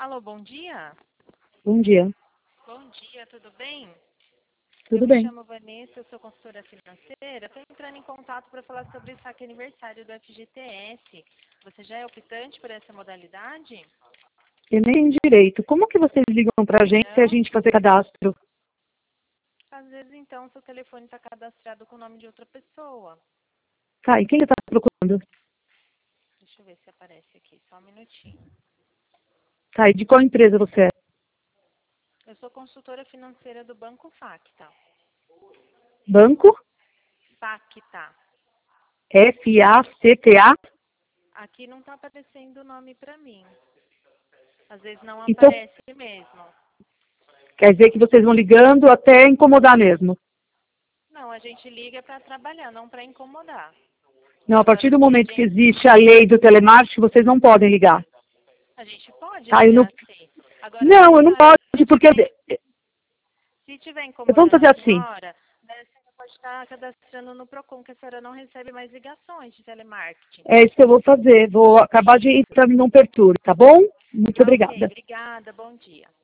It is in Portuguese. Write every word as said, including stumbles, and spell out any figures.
Alô, bom dia? Bom dia. Bom dia, tudo bem? Tudo Eu me bem. chamo Vanessa, eu sou consultora financeira. Estou entrando em contato para falar sobre o saque aniversário do F G T S. Você já é optante por essa modalidade? Eu nem tenho direito. Como que vocês ligam pra gente se a Não? gente fazer cadastro? Às vezes, então, seu telefone está cadastrado com o nome de outra pessoa. Tá, e quem você tá procurando? Deixa eu ver se aparece aqui, só um minutinho. Tá, e de qual empresa você é? Eu sou consultora financeira do Banco Facta. Banco? Facta. F A C T A? Aqui não está aparecendo o nome para mim. Às vezes não Então, aparece mesmo. quer dizer que vocês vão ligando até incomodar mesmo. Não, a gente liga para trabalhar, não para incomodar. Não, a partir Agora, do se a momento que gente, existe a lei do telemarketing, vocês não podem ligar. a gente pode Tá, eu não... ligar sim. Agora, Não, se, eu não tá, posso, se porque... tiver, se tiver Vamos incomodando fazer a assim. senhora, né, você pode estar cadastrando no Procon, que a senhora não recebe mais ligações de telemarketing. É isso que eu vou fazer. Vou acabar de Isso. entrar num perturbe, tá bom? Muito Tá ok. obrigada. Obrigada. Bom dia.